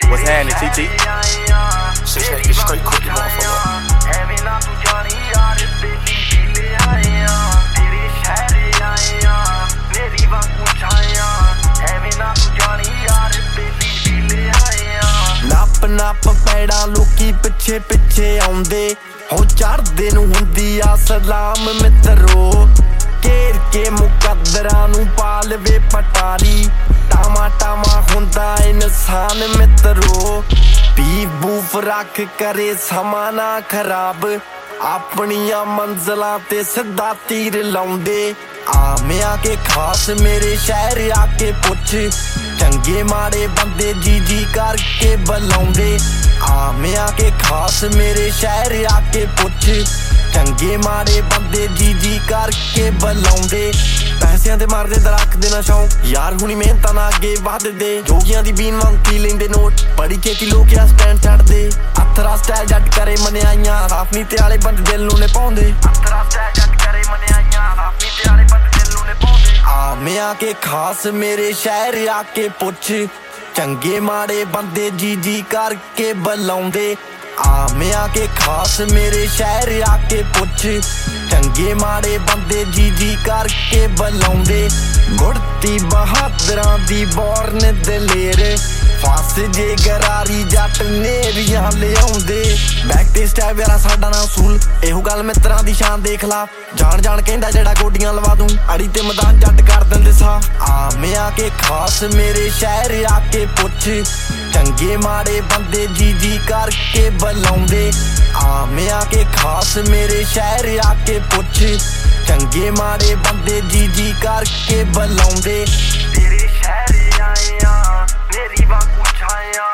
What's happening, TT? Shit, that is straight cooking, motherfucker. ਨੱਪ ਪੈੜਾਂ ਲੋਕੀ ਪਿੱਛੇ ਪਿੱਛੇ ਆਉਂਦੇ ਹੋ ਚੜਦੇ ਨੂੰ ਹੁੰਦੀ ਆ ਸਲਾਮ ਮਿੱਤਰੋ ਘੇਰ ਕੇ ਮੁਕੱਦਰਾਂ ਨੂੰ ਪਾ ਲਵੇ ਪਟਾਰੀ ਟਾਮਾ ਟਾਮਾ ਹੁੰਦਾ ਇਨਸਾਨ ਮਿੱਤਰੋ ਪੀ ਬੂਫ ਰੱਖ ਕਰੇ ਸਮਾਂ ਨਾ ਖਰਾਬ ਆਪਣੀਆਂ ਮੰਜ਼ਲਾਂ ਤੇ ਸਿੱਧਾ ਤੀਰ ਲਾਉਂਦੇ ਆਮਿਆਂ ਕੇ ਖਾਸ ਮੇਰੇ ਸ਼ਹਿਰ ਆ ਕੇ ਪੁੱਛ ਚੰਗੇ ਮਾੜੇ ਬੰਦੇ ਜੀ ਕਰਕੇ ਬੁਲਾਉਂਦੇ ਆਮਿਆਂ ਕੇ ਖਾਸ ਮੇਰੇ ਸ਼ਹਿਰ ਆ ਕੇ ਪੁੱਛ ਚੰਗੇ ਮਾੜੇ ਬੰਦੇ ਜੀ ਕਰਕੇ ਬੁਲਾਉਂਦੇ ਪੈਸਿਆਂ ਤੇ ਮਾਰਦੇ ਦਰਖਤ ਦੇ ਨਾ ਸ਼ੌਂਕ ਯਾਰ ਹੁਣੀ ਮਿਹਨਤਾਂ ਨਾਲ ਅੱਗੇ ਵਧਦੇ ਜੋਗੀਆਂ ਦੀ ਬੀਨ ਵਾਂਗ ਪੀ ਲੈਂਦੇ ਨੋਟ ਬੜੀ ਛੇਤੀ ਲੋਕ ਆ ਸਟੈਂਡ ਛੱਡਦੇ ਅਥਰਾ ਸਟਾਈਲ ਜੱਟ ਕਰੇ ਮਨਿਆਈਆਂ ਸਾਫ ਨੀਤੇ ਵਾਲੇ ਬੰਦੇ ਦਿਲ ਨੂੰ ਨੇ ਪਾਉਂਦੇ ਅਥਰਾ ਸਟਾਈਲ ਜੱਟ ਕਰੇ ਮਨਿਆਈਆਂ ਸਾਫ ਨੀਤੇ ਵਾਲੇ ਬੰਦੇ ਦਿਲ ਨੂੰ ਨੇ ਪਾਉਂਦੇ ਆਮਿਆਂ ਕੇ ਖਾਸ ਮੇਰੇ ਸ਼ਹਿਰ ਆ ਕੇ ਪੁੱਛ ਚੰਗੇ ਮਾੜੇ ਬੰਦੇ ਜੀ ਕਰਕੇ ਬੁਲਾਉਂਦੇ ਆਮਿਆਂ ਕੇ ਖਾਸ ਮੇਰੇ ਸ਼ਹਿਰ ਆ ਕੇ ਪੁੱਛ ਚੰਗੇ ਮਾੜੇ ਬੰਦੇ ਜੀ ਕਰਕੇ ਬੁਲਾਉਂਦੇ ਗੁੜਤੀ ਬਹਾਦਰਾਂ ਦੀ ਬੋਰਨ ਦਲੇਰ ਫਸ ਜੇ ਗਰਾਰੀ ਜੱਟ ਨੇਰੀਆਂ ਲਿਆਉਂਦੇ ਬੈਕ ਤੇ ਸਟੈਪ ਯਾਰਾ ਸਾਡਾ ਨਾ ਅਸੂਲ ਇਹੋ ਗੱਲ ਮਿੱਤਰਾਂ ਦੀ ਸ਼ਾਨ ਦੇਖ ਲਾ ਜਾਣ ਕਹਿੰਦਾ ਜਿਹੜਾ ਗੋਡੀਆਂ ਲਵਾ ਦੂੰ ਅੜੀ ਤੇ ਮੈਦਾਨ ਜੱਟ ਕਰ ਦਿੰਦੇ ਸਾ ਆਮਿਆਂ ਕੇ ਖਾਸ ਮੇਰੇ ਸ਼ਹਿਰ ਆ ਕੇ ਪੁੱਛ ਚੰਗੇ ਮਾੜੇ ਬੰਦੇ ਜੀ ਕਰਕੇ ਬੁਲਾਉਂਦੇ ਆਮਿਆਂ ਕੇ ਖਾਸ ਮੇਰੇ ਸ਼ਹਿਰ ਆ ਕੇ ਪੁੱਛ ਚੰਗੇ ਮਾੜੇ ਬੰਦੇ ਜੀ ਕਰਕੇ ਬੁਲਾਉਂਦੇ ਤੇਰੇ ਸ਼ਹਿਰ ਆਏ ਆ ਮੇਰੀ ਬਾਕੂ ਛਾਇਆ